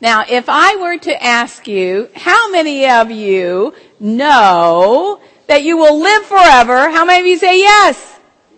Now, if I were to ask you, how many of you know that you will live forever? How many of you say yes?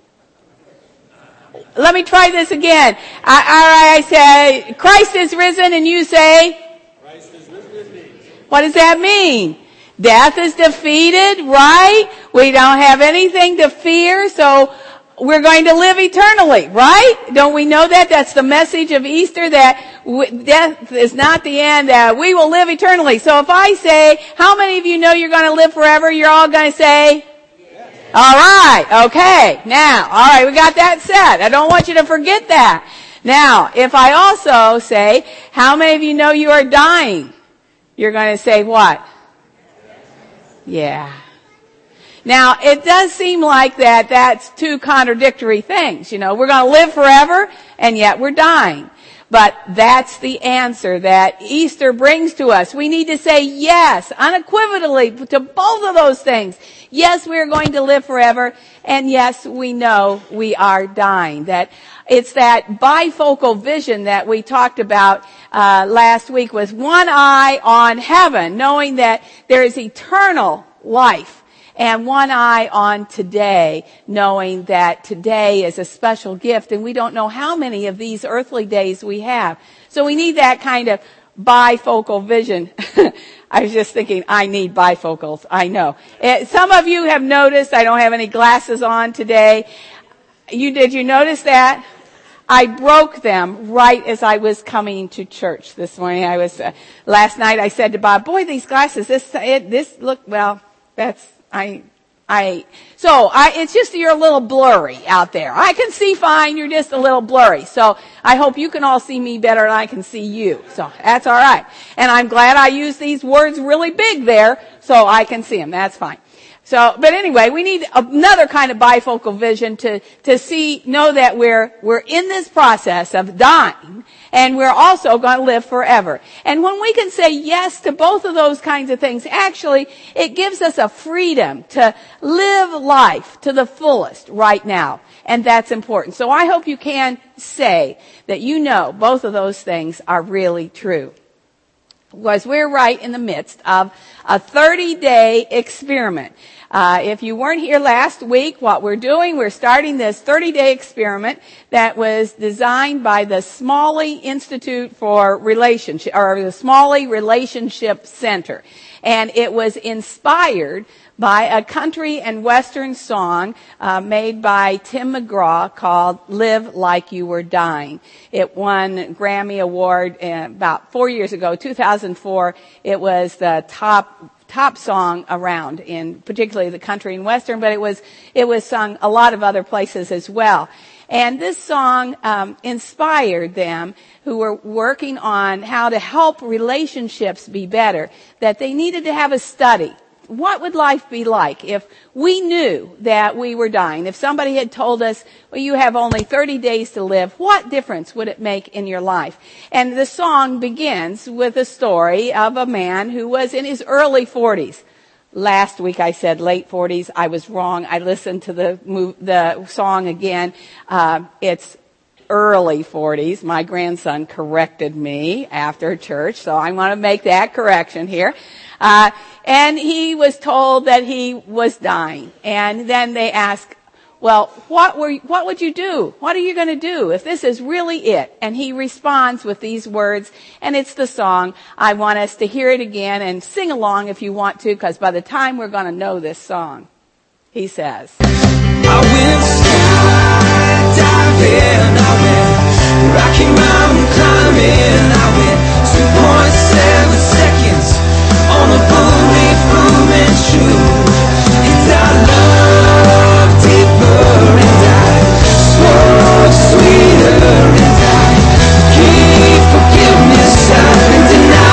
Let me try this again. I say, Christ is risen, and you say? Christ is risen. What does that mean? Death is defeated, right? We don't have anything to fear, so we're going to live eternally, right? Don't we know that? That's the message of Easter, that death is not the end, that we will live eternally. So if I say, how many of you know you're going to live forever? You're all going to say? Yes. All right, okay. Now, all right, we got that set. I don't want you to forget that. Now, if I also say, how many of you know you are dying? You're going to say what? Yeah. Now, it does seem like that's two contradictory things. You know, we're going to live forever, and yet we're dying. But that's the answer that Easter brings to us. We need to say yes, unequivocally, to both of those things. Yes, we're going to live forever, and yes, we know we are dying. That it's that bifocal vision that we talked about last week, with one eye on heaven, knowing that there is eternal life, and one eye on today, knowing that today is a special gift, and we don't know how many of these earthly days we have. So we need that kind of bifocal vision. I was just thinking, I need bifocals. I know. Some of you have noticed I don't have any glasses on today. Did you notice that? I broke them right as I was coming to church this morning. Last night I said to Bob, boy, these glasses, it's just you're a little blurry out there. I can see fine, you're just a little blurry. So I hope you can all see me better than I can see you. So that's all right. And I'm glad I used these words really big there so I can see them. That's fine. So, but anyway, we need another kind of bifocal vision to know that we're in this process of dying, and we're also going to live forever. And when we can say yes to both of those kinds of things, actually, it gives us a freedom to live life to the fullest right now. And that's important. So I hope you can say that you know both of those things are really true. Was we're right in the midst of a 30-day experiment. If you weren't here last week, what we're starting this 30-day experiment that was designed by the Smalley Institute for Relationship, or the Smalley Relationship Center. And it was inspired by a country and western song made by Tim McGraw called Live Like You Were Dying. It won Grammy Award about 4 years ago, 2004. It was the top song around, in particularly the country and western, but it was sung a lot of other places as well. And this song inspired them, who were working on how to help relationships be better, that they needed to have a study. What would life be like if we knew that we were dying? If somebody had told us, well, you have only 30 days to live, what difference would it make in your life? And the song begins with a story of a man who was in his early 40s. Last week I said late 40s. I was wrong. I listened to the song again. It's early 40s. My grandson corrected me after church, so I want to make that correction here. And he was told that he was dying. And then they ask, well, what would you do? What are you going to do if this is really it? And he responds with these words, and it's the song. I want us to hear it again and sing along if you want to, because by the time we're going to know this song, he says, I went skydiving, I went Rocky Mountain climbing, I went 2.7 seconds on a bulletproof movement shoe. And I love deeper, and I smoke sweeter, and I keep forgiveness I've been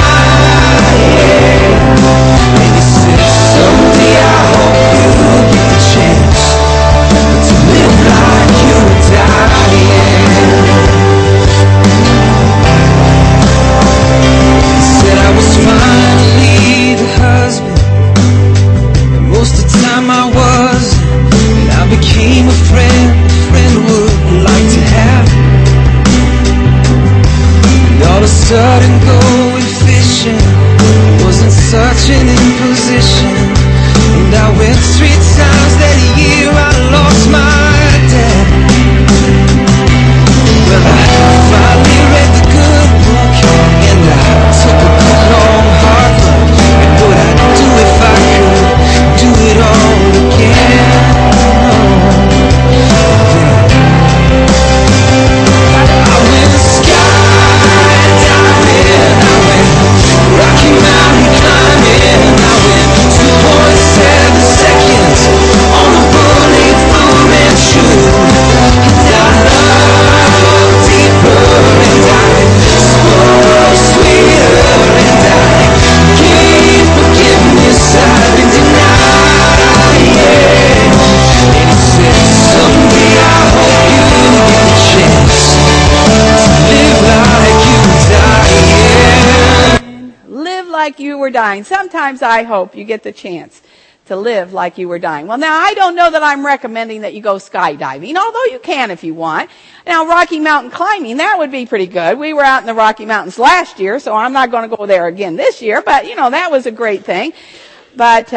denying. And you said someday I hope you'll get the chance to live like you're dying. He said I was finally the husband, and most of the time I was, and I became a friend would like to have. And all of a sudden going changing in position. And I went 3 times that year I lost my dad. Well, I finally read the good book, and I took a good long hard look at what I'd do if I could do it all again. I went skydiving, I went Rocky Mountain climbing, I went 2.7 seconds on a bullet Fu Manchu. And I love deeper, and I spoke sweeter, and I gave forgiveness I've been denying. And he said, someday I hope you get a chance to live like you dying. Live like you were dying. Sometimes I hope you get the chance to live like you were dying. Well, now, I don't know that I'm recommending that you go skydiving, although you can if you want. Now, Rocky Mountain climbing, that would be pretty good. We were out in the Rocky Mountains last year, so I'm not going to go there again this year, but, that was a great thing. But,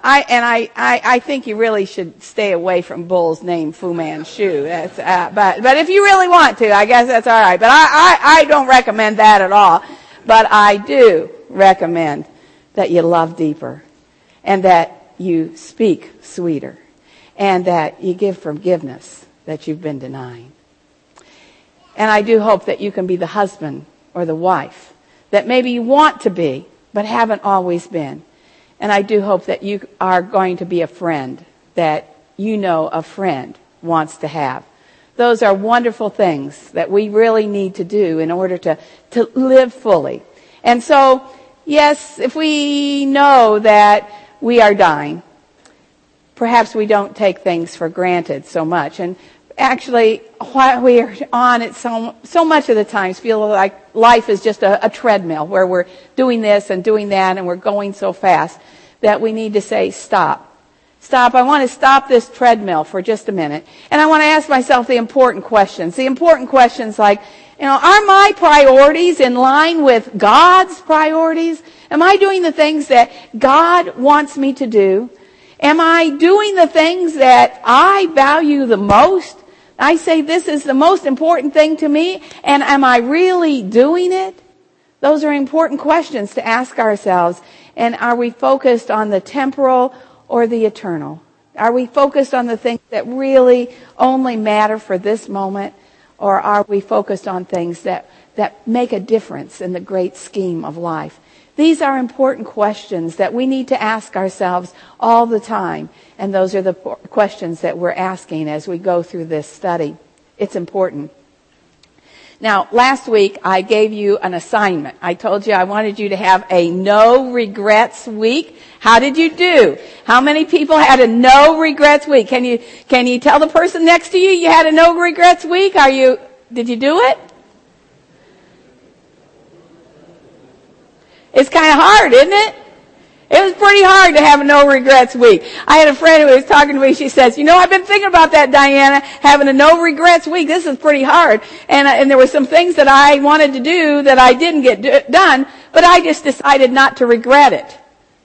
I think you really should stay away from bulls named Fu Manchu. That's, but if you really want to, I guess that's all right. But I don't recommend that at all. But I do recommend that you love deeper, and that you speak sweeter, and that you give forgiveness that you've been denying. And I do hope that you can be the husband or the wife that maybe you want to be, but haven't always been. And I do hope that you are going to be a friend that a friend wants to have. Those are wonderful things that we really need to do in order to live fully. And so, yes, if we know that we are dying, perhaps we don't take things for granted so much. And actually, while we are on it, so much of the times feel like life is just a treadmill where we're doing this and doing that, and we're going so fast that we need to say, stop. Stop. I want to stop this treadmill for just a minute. And I want to ask myself the important questions. The important questions like, are my priorities in line with God's priorities? Am I doing the things that God wants me to do? Am I doing the things that I value the most? I say this is the most important thing to me, and am I really doing it? Those are important questions to ask ourselves. And are we focused on the temporal or the eternal? Are we focused on the things that really only matter for this moment? Or are we focused on things that make a difference in the great scheme of life? These are important questions that we need to ask ourselves all the time. And those are the questions that we're asking as we go through this study. It's important. Now, last week I gave you an assignment. I told you I wanted you to have a no regrets week. How did you do? How many people had a no regrets week? Can you tell the person next to you had a no regrets week? Did you do it? It's kind of hard, isn't it? It was pretty hard to have a no regrets week. I had a friend who was talking to me. She says, I've been thinking about that, Diana, having a no regrets week. This is pretty hard. And there were some things that I wanted to do that I didn't get done, but I just decided not to regret it.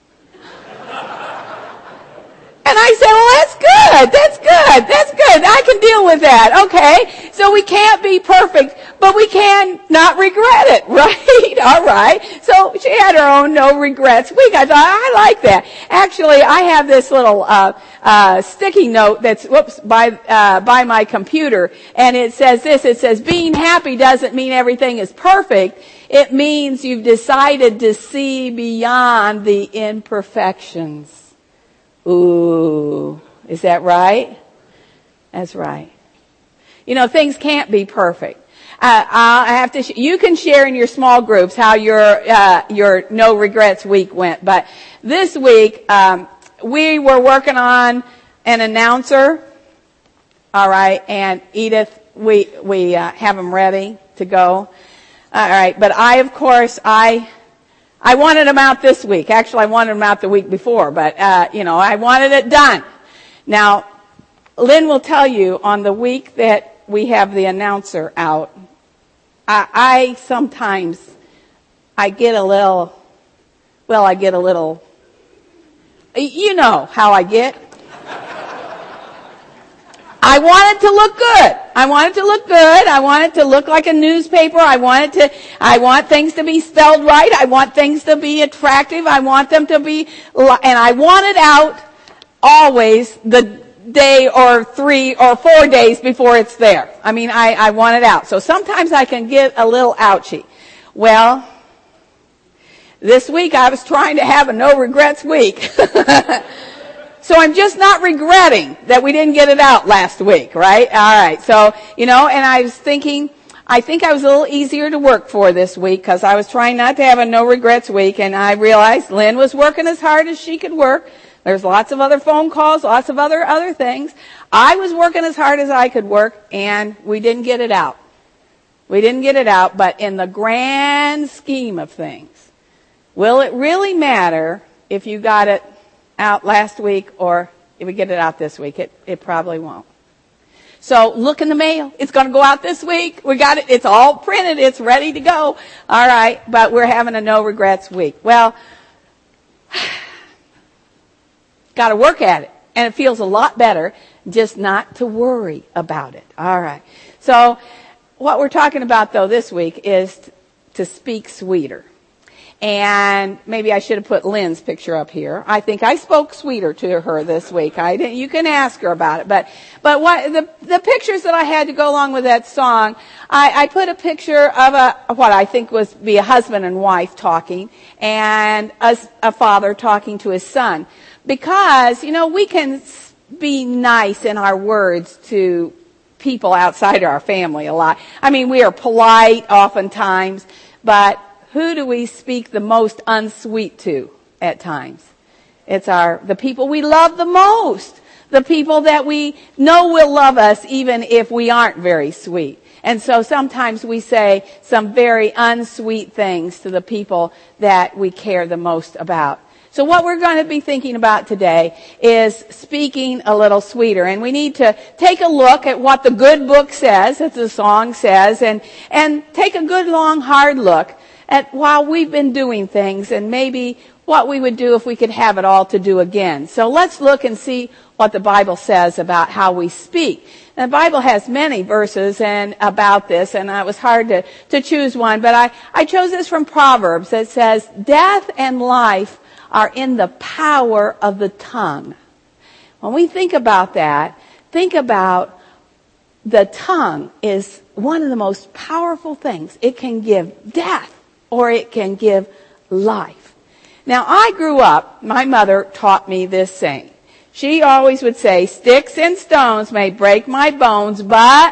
And I said, well, that's good. I can deal with that. Okay. So we can't be perfect, but we can not regret it, right? All right. So she had her own no regrets week. I thought, I like that. Actually, I have this little sticky note that's by my computer, and it says this. It says, being happy doesn't mean everything is perfect. It means you've decided to see beyond the imperfections. Ooh, is that right? That's right. Things can't be perfect. I have to. You can share in your small groups how your no regrets week went. But this week we were working on an announcer. All right, and Edith, we have them ready to go. All right, but I wanted them out this week. Actually, I wanted them out the week before, but, I wanted it done. Now, Lynn will tell you on the week that we have the announcer out, I sometimes, I get a little You know how I get. I want it to look good. I want it to look good. I want it to look like a newspaper. I want things to be spelled right. I want things to be attractive. I want them to be, and I want it out always the day or 3 or 4 days before it's there. I mean, I want it out. So sometimes I can get a little ouchy. Well, this week I was trying to have a no regrets week. So I'm just not regretting that we didn't get it out last week, right? All right. So, and I was thinking, I think I was a little easier to work for this week because I was trying not to have a no regrets week, and I realized Lynn was working as hard as she could work. There's lots of other phone calls, lots of other things. I was working as hard as I could work, and we didn't get it out. We didn't get it out, but in the grand scheme of things, will it really matter if you got it out last week or if we get it out this week? It probably won't. So look in the mail. It's going to go out this week. We got it. It's all printed. It's ready to go. All right. But we're having a no regrets week. Well, got to work at it. And it feels a lot better just not to worry about it. All right. So what we're talking about though this week is to speak sweeter. And maybe I should have put Lynn's picture up here. I think I spoke sweeter to her this week. I didn't. You can ask her about it. But what the pictures that I had to go along with that song, I put a picture of what I think was be a husband and wife talking, and a father talking to his son, because we can be nice in our words to people outside our family a lot. I mean, we are polite oftentimes, but who do we speak the most unsweet to at times? It's the people we love the most. The people that we know will love us even if we aren't very sweet. And so sometimes we say some very unsweet things to the people that we care the most about. So what we're going to be thinking about today is speaking a little sweeter. And we need to take a look at what the good book says, as the song says, and take a good, long, hard look at while we've been doing things and maybe what we would do if we could have it all to do again. So let's look and see what the Bible says about how we speak. And the Bible has many verses about this, and it was hard to choose one, but I chose this from Proverbs that says, death and life are in the power of the tongue. When we think about that, think about the tongue is one of the most powerful things. It can give death or it can give life. Now, I grew up, my mother taught me this saying. She always would say, sticks and stones may break my bones, but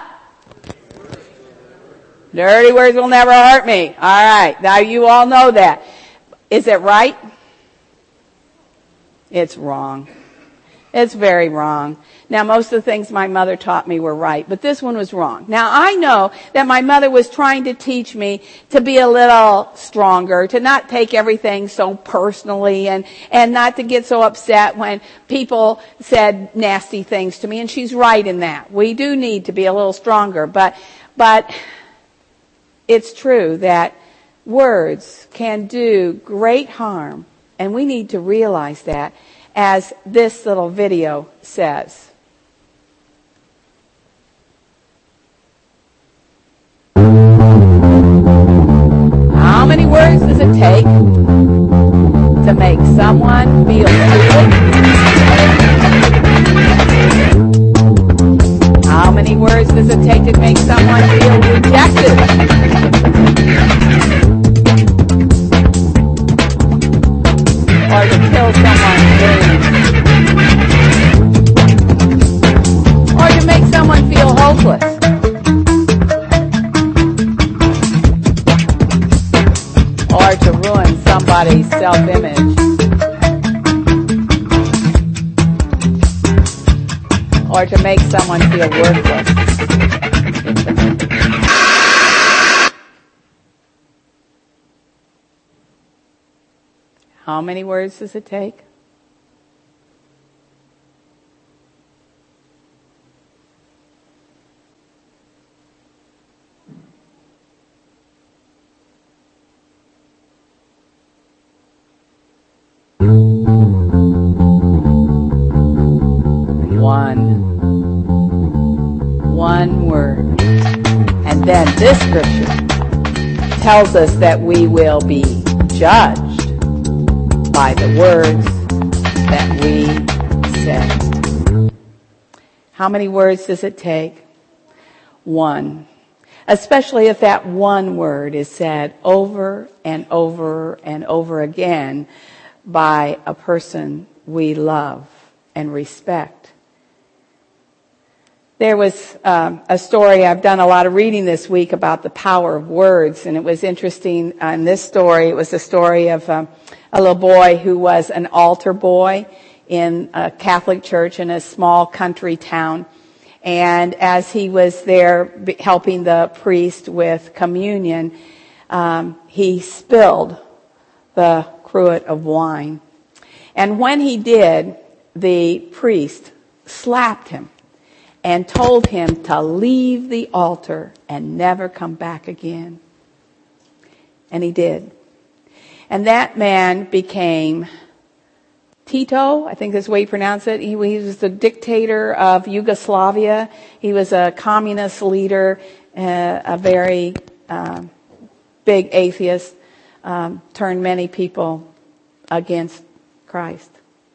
dirty words will never hurt me. All right, now you all know that. Is it right? It's wrong. It's very wrong. Now, most of the things my mother taught me were right, but this one was wrong. Now, I know that my mother was trying to teach me to be a little stronger, to not take everything so personally, and not to get so upset when people said nasty things to me, and she's right in that. We do need to be a little stronger, but it's true that words can do great harm, and we need to realize that, as this little video says. How many words does it take to make someone feel stupid? How many words does it take to make someone feel rejected? Or to kill someone's dreams? Or to make someone feel hopeless? Or to ruin somebody's self-image? Or to make someone feel worthless? How many words does it take? this scripture tells us that we will be judged by the words that we say. How many words does it take? One. Especially if that one word is said over and over and over again by a person we love and respect. There was a story, I've done a lot of reading this week about the power of words, and it was interesting. In this story, it was the story of a little boy who was an altar boy in a Catholic church in a small country town. And as he was there helping the priest with communion, he spilled the cruet of wine. And when he did, the priest slapped him and told him to leave the altar and never come back again. And he did. And that man became Tito, I think that's the way you pronounce it. He was the dictator of Yugoslavia. He was a communist leader, a very big atheist, turned many people against Christ.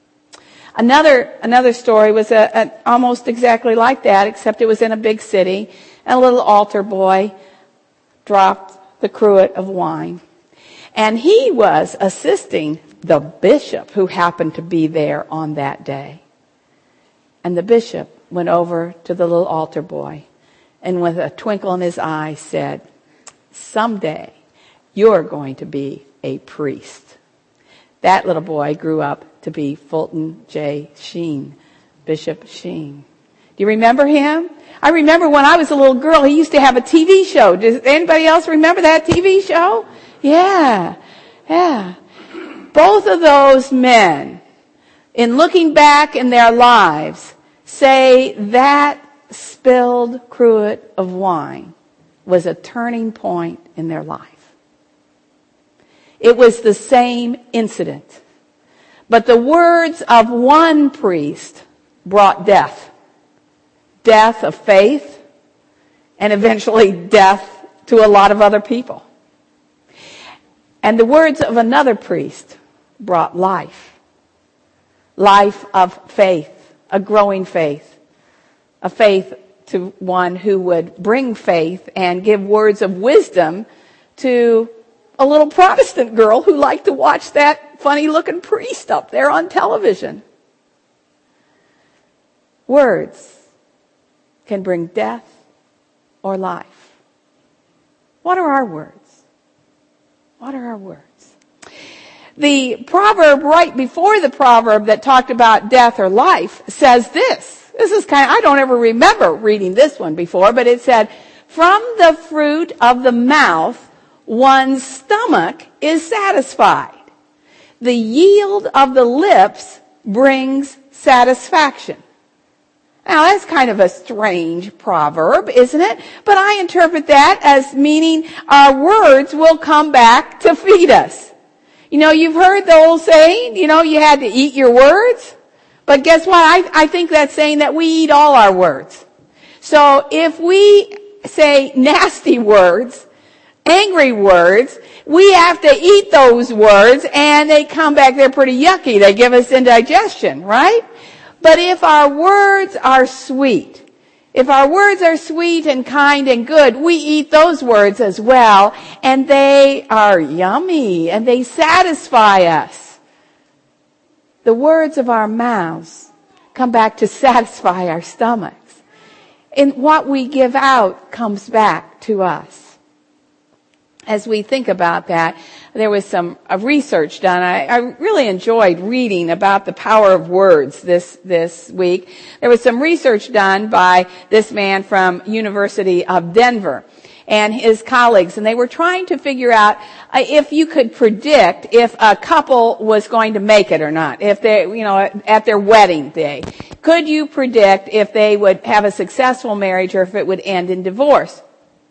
Another story was almost exactly like that, except it was in a big city. And a little altar boy dropped the cruet of wine. And he was assisting the bishop who happened to be there on that day. And the bishop went over to the little altar boy and with a twinkle in his eye said, "Someday you're going to be a priest." That little boy grew up to be Fulton J. Sheen, Bishop Sheen. Do you remember him? I remember when I was a little girl, he used to have a TV show. Does anybody else remember that TV show? Yeah. Both of those men, in looking back in their lives, say that spilled cruet of wine was a turning point in their life. It was the same incident. But the words of one priest brought death. Death of faith, and eventually death to a lot of other people. And the words of another priest brought life. Life of faith, a growing faith. A faith to one who would bring faith and give words of wisdom to a little Protestant girl who liked to watch that funny-looking priest up there on television. Words can bring death or life. What are our words? What are our words? The proverb right before the proverb that talked about death or life says this. This is I don't ever remember reading this one before, but it said, "From the fruit of the mouth, one's stomach is satisfied. The yield of the lips brings satisfaction." Now, that's kind of a strange proverb, isn't it? But I interpret that as meaning our words will come back to feed us. You know, you've heard the old saying, you had to eat your words. But guess what? I think that's saying that we eat all our words. So if we say nasty words, angry words, we have to eat those words and they come back, they're pretty yucky. They give us indigestion, right? But if our words are sweet, and kind and good, we eat those words as well, and they are yummy and they satisfy us. The words of our mouths come back to satisfy our stomachs. And what we give out comes back to us. As we think about that, there was some research done. I really enjoyed reading about the power of words this week. There was some research done by this man from University of Denver and his colleagues, and they were trying to figure out if you could predict if a couple was going to make it or not. If they, at their wedding day, could you predict if they would have a successful marriage or if it would end in divorce?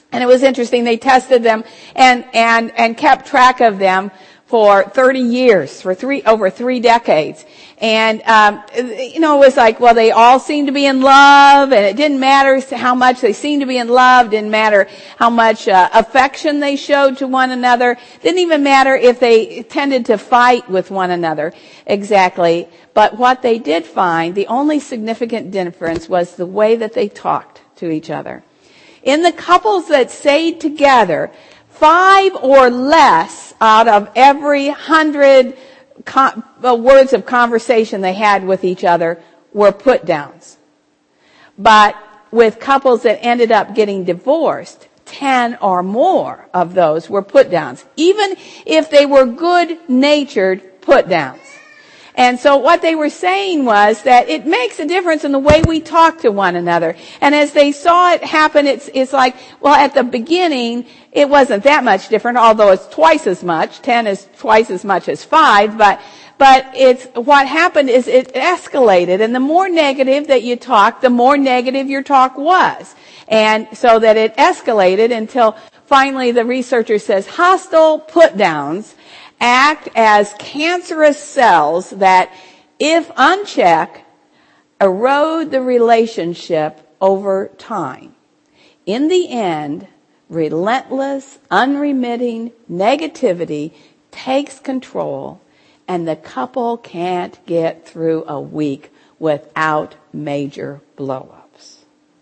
And it was interesting. They tested them and kept track of them for 30 years, for over 3 decades. And, it was like, well, they all seemed to be in love, and it didn't matter how much they seemed to be in love, didn't matter how much affection they showed to one another, didn't even matter if they tended to fight with one another exactly. But what they did find, the only significant difference was the way that they talked to each other. In the couples that stayed together, 5 or less out of every 100 words of conversation they had with each other were put downs. But with couples that ended up getting divorced, 10 or more of those were put downs, even if they were good-natured put downs. And so what they were saying was that it makes a difference in the way we talk to one another. And as they saw it happen, it's like, well, at the beginning, it wasn't that much different, although it's twice as much. 10 is twice as much as 5, but it's, what happened is it escalated. And the more negative that you talk, the more negative your talk was. And so that it escalated until finally the researcher says hostile put-downs act as cancerous cells that, if unchecked, erode the relationship over time. In the end, relentless, unremitting negativity takes control, and the couple can't get through a week without major blow-ups.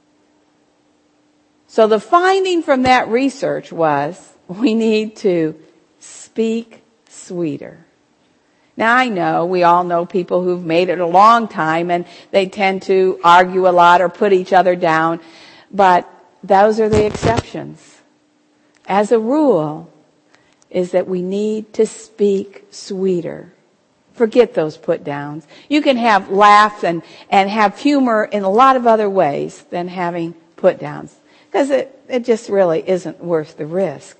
So the finding from that research was we need to speak sweeter. Now I know, we all know people who've made it a long time and they tend to argue a lot or put each other down, but those are the exceptions. As a rule, is that we need to speak sweeter. Forget those put downs. You can have laughs and have humor in a lot of other ways than having put downs, because it just really isn't worth the risk.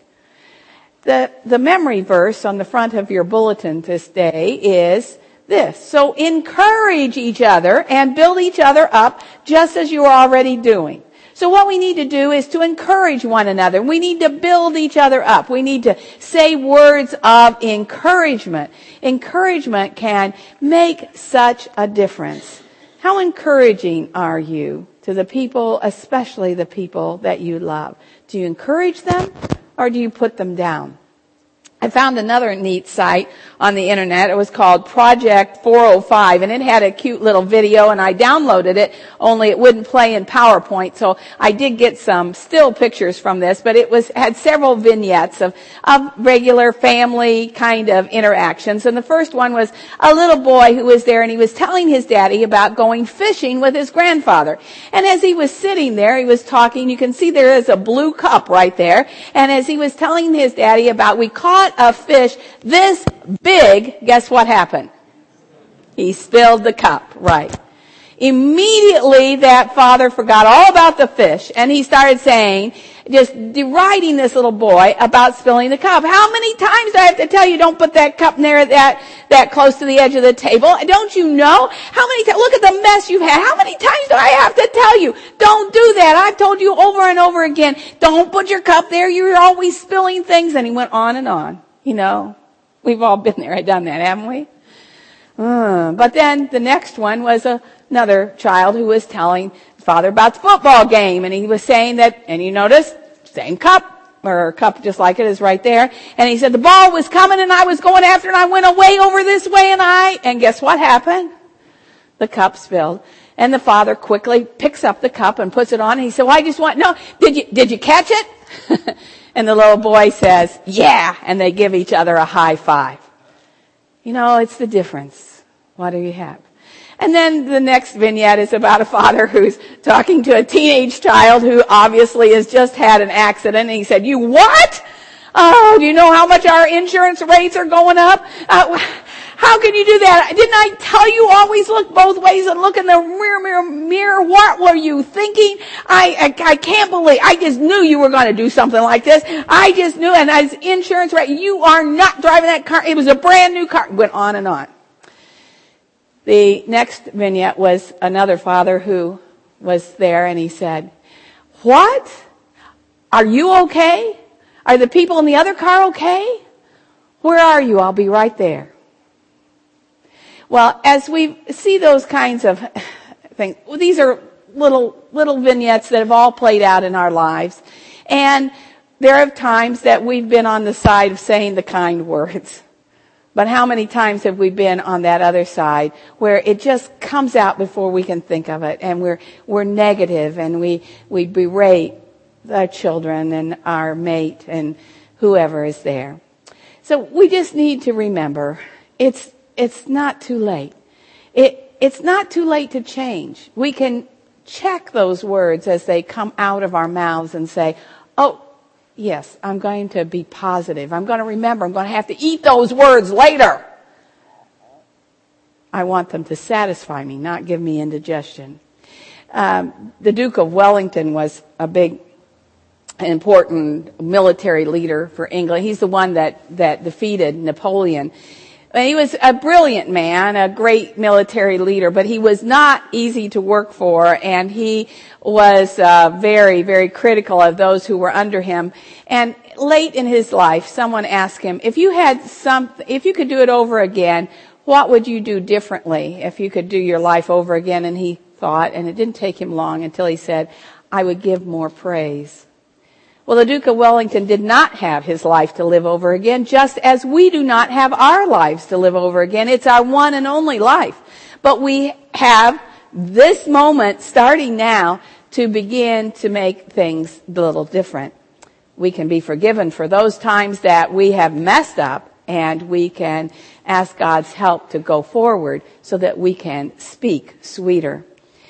The memory verse on the front of your bulletin this day is this. So encourage each other and build each other up just as you are already doing. So what we need to do is to encourage one another. We need to build each other up. We need to say words of encouragement. Encouragement can make such a difference. How encouraging are you to the people, especially the people that you love? Do you encourage them, or do you put them down? I found another neat site on the internet. It was called Project 405, and it had a cute little video, and I downloaded it, only it wouldn't play in PowerPoint. So I did get some still pictures from this, but it had several vignettes of regular family kind of interactions. And the first one was a little boy who was there, and he was telling his daddy about going fishing with his grandfather. And as he was sitting there, he was talking. You can see there is a blue cup right there. And as he was telling his daddy about, we caught a fish this big, guess what happened? He spilled the cup, right. Immediately that father forgot all about the fish, and he started saying, just deriding this little boy about spilling the cup. How many times do I have to tell you, don't put that cup near that close to the edge of the table? Don't you know? How many times? Look at the mess you've had. How many times do I have to tell you, don't do that? I've told you over and over again, don't put your cup there. You're always spilling things. And he went on and on. You know, we've all been there and done that, haven't we? But then the next one was another child who was telling father about the football game, and he was saying that, and you notice, same cup, or a cup just like it is right there, and he said the ball was coming and I was going after it, and I went away over this way, and guess what happened? The cup spilled. And the father quickly picks up the cup and puts it on, and he said, well, I just want, no, did you catch it? And the little boy says, yeah, and they give each other a high five. You know, it's the difference. What do you have? And then the next vignette is about a father who's talking to a teenage child who obviously has just had an accident. And he said, you what? Oh, do you know how much our insurance rates are going up? How can you do that? Didn't I tell you always look both ways and look in the mirror? What were you thinking? I can't believe, I just knew you were going to do something like this. I just knew, and as insurance rate, you are not driving that car. It was a brand new car. Went on and on. The next vignette was another father who was there, and he said, what? Are you okay? Are the people in the other car okay? Where are you? I'll be right there. Well, as we see those kinds of things, these are little vignettes that have all played out in our lives. And there are times that we've been on the side of saying the kind words. But how many times have we been on that other side where it just comes out before we can think of it, and we're negative, and we berate our children and our mate and whoever is there. So we just need to remember it's not too late. It's not too late to change. We can check those words as they come out of our mouths and say, oh, yes, I'm going to be positive. I'm going to remember. I'm going to have to eat those words later. I want them to satisfy me, not give me indigestion. The Duke of Wellington was a big, important military leader for England. He's the one that defeated Napoleon. And he was a brilliant man, a great military leader, but he was not easy to work for, and he was very, very critical of those who were under him. And late in his life, someone asked him, if you could do it over again, what would you do differently if you could do your life over again? And he thought, and it didn't take him long until he said, I would give more praise. Well, the Duke of Wellington did not have his life to live over again, just as we do not have our lives to live over again. It's our one and only life. But we have this moment starting now to begin to make things a little different. We can be forgiven for those times that we have messed up, and we can ask God's help to go forward so that we can speak sweeter.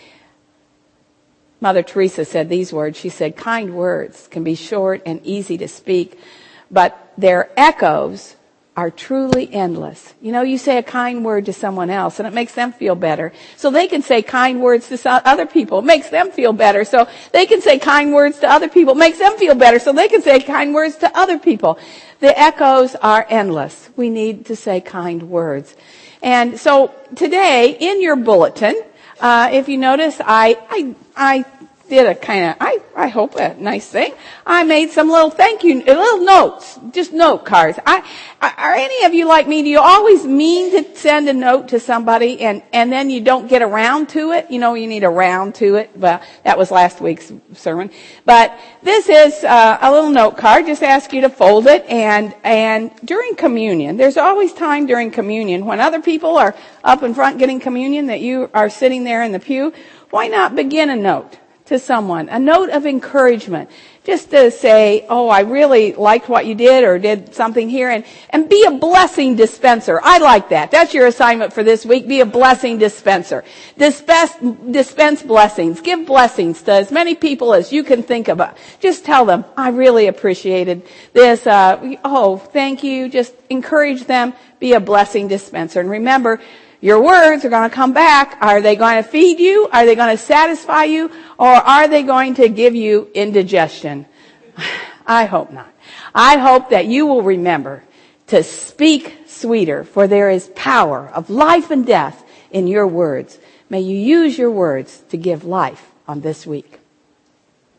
Mother Teresa said these words. She said, kind words can be short and easy to speak, but their echoes are truly endless. You know, you say a kind word to someone else and it makes them feel better. So they can say kind words to other people. It makes them feel better. So they can say kind words to other people. It makes them feel better. So they can say kind words to other people. The echoes are endless. We need to say kind words. And so today in your bulletin, if you notice, I did a kind of, I hope a nice thing. I made some little little notes, just note cards. Are any of you like me? Do you always mean to send a note to somebody and then you don't get around to it? You know, you need around to it. Well, that was last week's sermon. But this is a little note card. Just ask you to fold it, and during communion, there's always time during communion when other people are up in front getting communion that you are sitting there in the pew. Why not begin a note to someone, a note of encouragement, just to say, oh, I really liked what you did or did something here, and be a blessing dispenser. I like that. That's your assignment for this week. Be a blessing dispenser. Dispense blessings. Give blessings to as many people as you can think of. Just tell them, I really appreciated this. Thank you. Just encourage them. Be a blessing dispenser. And remember, your words are going to come back. Are they going to feed you? Are they going to satisfy you? Or are they going to give you indigestion? I hope not. I hope that you will remember to speak sweeter, for there is power of life and death in your words. May you use your words to give life on this week.